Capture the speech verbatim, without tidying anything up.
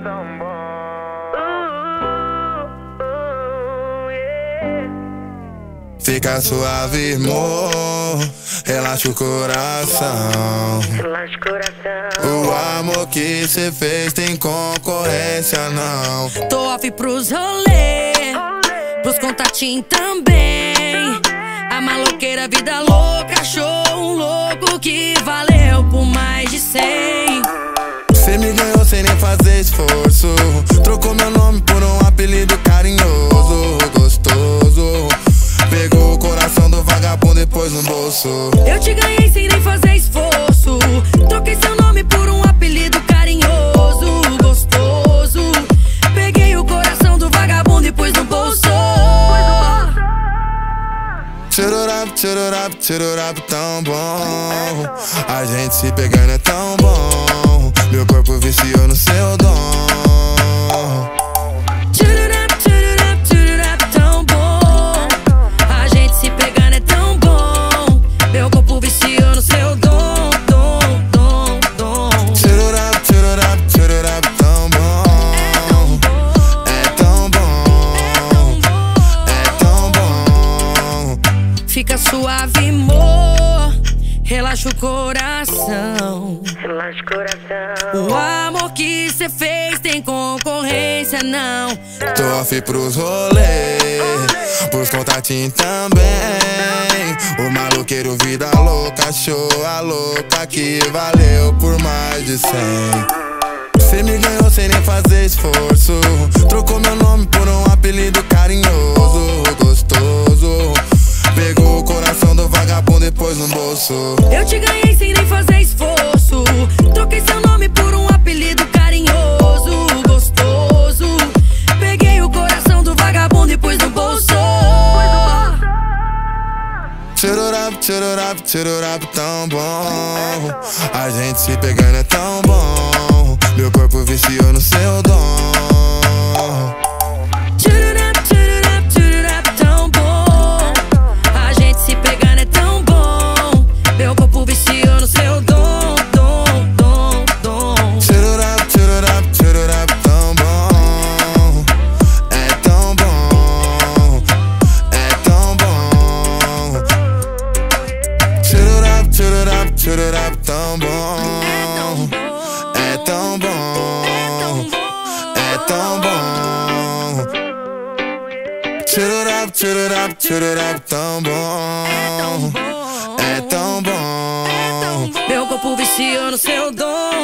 tão bom. Fica suave, amor, relaxa o coração. Relaxa o coração. O amor que cê fez tem concorrência, não. Tô off pros rolê, pros contatinhos também. A maloqueira, vida louca, achou um louco que valeu por mais de cem. Cê me ganhou sem nem fazer esforço. Trocou meu nome por um apelido carinhoso, gostoso. Pegou o coração do vagabundo e pôs no bolso. Eu te ganhei sem nem fazer esforço. Troquei seu nome por um apelido carinhoso, gostoso. Peguei o coração do vagabundo e pôs no bolso. Tchururap, tchururap, tchururap, tão bom. A gente se pegando é tão bom. Meu corpo viciou no seu dom. Tchururap, tchururap, tchururap, tão bom. A gente se pegando é tão bom. Meu corpo viciou no seu dom, dom, dom, dom. Tchururap, tchururap, tchururap, tão bom. É tão bom, é tão bom. Fica suave, amor, relaxa o coração. Relaxa o coração. O amor que cê fez tem concorrência, não. Tô off pros rolê, pros contatinhos também. O maloqueiro, vida louca, achou a louca que valeu por mais de cem. Cê me ganhou sem nem fazer esforço. Trocou meu nome por um apelido carinhoso, gostoso. Pegou o coração do vagabundo e pôs no bolso. Eu te ganhei sem nem fazer esforço. Troquei seu nome por um apelido carinhoso, gostoso. Peguei o coração do vagabundo e pôs no bolso. Tchururap, tchururap, tchururap, tão bom. A gente se pegando é tão bom. Meu corpo viciou no seu dom. Tchururap, tchururap, tchururap, tão bom. A gente se pegando é tão bom. Meu corpo viciou no seu dom, dom, dom, dom. Tchururap, tchururap, tchururap, tão bom. É tão bom, é tão bom. Tchururap, tchururap, tchururap, tão bom. É tão bom, é tão bom. Tchururap, tchururap, tchururap, tão bom. É tão bom. Meu corpo viciou no seu dom.